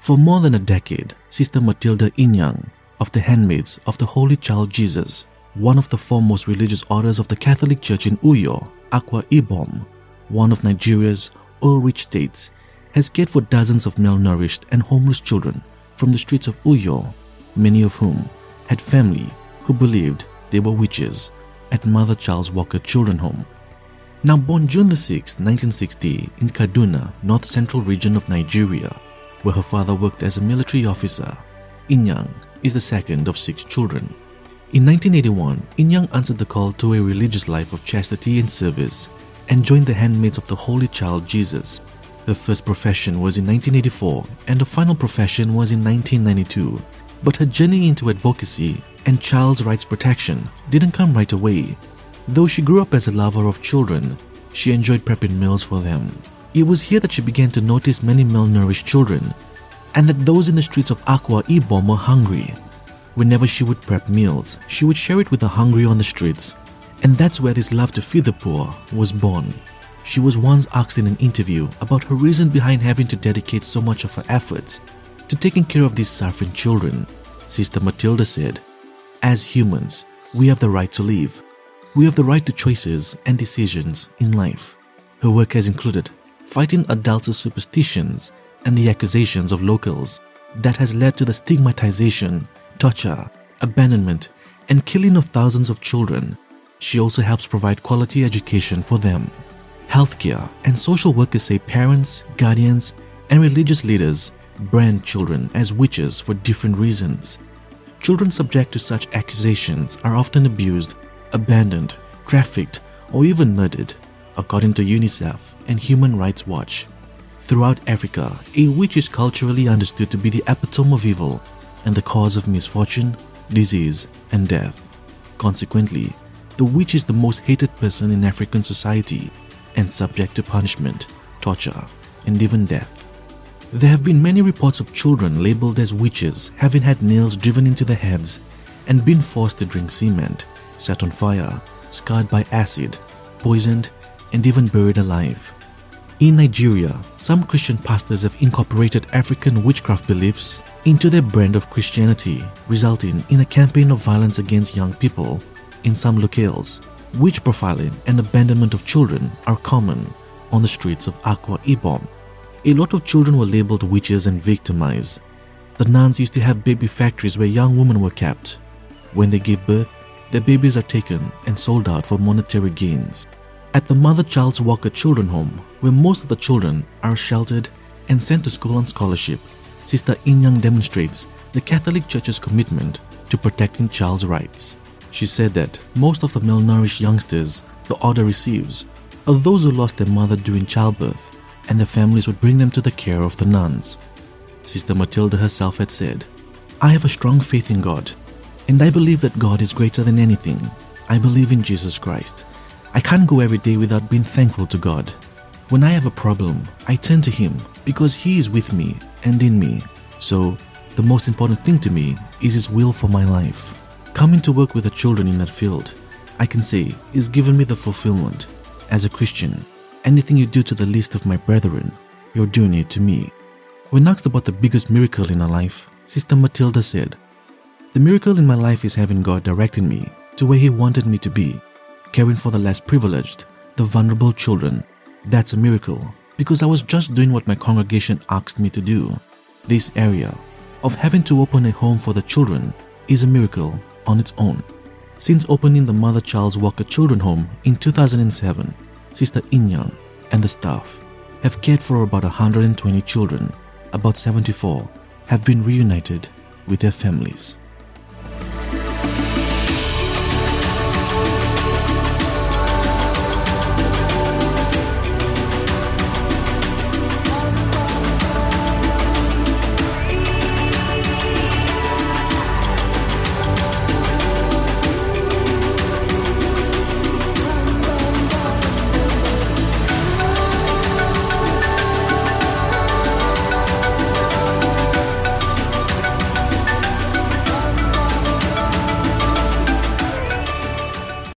For more than a decade, Sister Matilda Inyang of the Handmaids of the Holy Child Jesus, one of the foremost religious orders of the Catholic Church in Uyo, Akwa Ibom, one of Nigeria's oil-rich states, has cared for dozens of malnourished and homeless children from the streets of Uyo, many of whom had family who believed they were witches, at Mother Charles Walker Children's Home. Now born June 6, 1960 in Kaduna, North Central region of Nigeria, where her father worked as a military officer, Inyang is the second of 6 children. In 1981, Inyang answered the call to a religious life of chastity and service and joined the Handmaids of the Holy Child Jesus. Her first profession was in 1984 and the final profession was in 1992. But her journey into advocacy and child's rights protection didn't come right away. Though she grew up as a lover of children, she enjoyed prepping meals for them. It was here that she began to notice many malnourished children and that those in the streets of Akwa Ibom were hungry. Whenever she would prep meals, she would share it with the hungry on the streets, and that's where this love to feed the poor was born. She was once asked in an interview about her reason behind having to dedicate so much of her efforts to taking care of these suffering children. Sister Matilda said, "As humans, we have the right to live. We have the right to choices and decisions in life." Her work has included fighting adults' superstitions and the accusations of locals that has led to the stigmatization, torture, abandonment, and killing of thousands of children. She also helps provide quality education for them. Healthcare and social workers say parents, guardians, and religious leaders brand children as witches for different reasons. Children subject to such accusations are often abused, abandoned, trafficked, or even murdered, according to UNICEF and Human Rights Watch. Throughout Africa, a witch is culturally understood to be the epitome of evil and the cause of misfortune, disease, and death. Consequently, the witch is the most hated person in African society and subject to punishment, torture, and even death. There have been many reports of children labeled as witches having had nails driven into their heads and been forced to drink cement, set on fire, scarred by acid, poisoned, and even buried alive. In Nigeria, some Christian pastors have incorporated African witchcraft beliefs into their brand of Christianity, resulting in a campaign of violence against young people. In some locales, witch profiling and abandonment of children are common on the streets of Akwa Ibom. A lot of children were labeled witches and victimized. The nuns used to have baby factories where young women were kept. When they give birth, their babies are taken and sold out for monetary gains. At the Mother Charles Walker Children's Home, where most of the children are sheltered and sent to school on scholarship, Sister Inyang demonstrates the Catholic Church's commitment to protecting child's rights. She said that most of the malnourished youngsters the order receives are those who lost their mother during childbirth, and their families would bring them to the care of the nuns. Sister Matilda herself had said, "I have a strong faith in God, and I believe that God is greater than anything. I believe in Jesus Christ. I can't go every day without being thankful to God. When I have a problem, I turn to Him because He is with me and in me. So, the most important thing to me is His will for my life. Coming to work with the children in that field, I can say, is given me the fulfillment. As a Christian, anything you do to the least of my brethren, you're doing it to me." When asked about the biggest miracle in her life, Sister Matilda said, "The miracle in my life is having God directing me to where He wanted me to be, caring for the less privileged, the vulnerable children. That's a miracle, because I was just doing what my congregation asked me to do. This area of having to open a home for the children is a miracle on its own." Since opening the Mother Charles Walker Children's Home in 2007, Sister Inyang and the staff have cared for about 120 children. About 74 have been reunited with their families.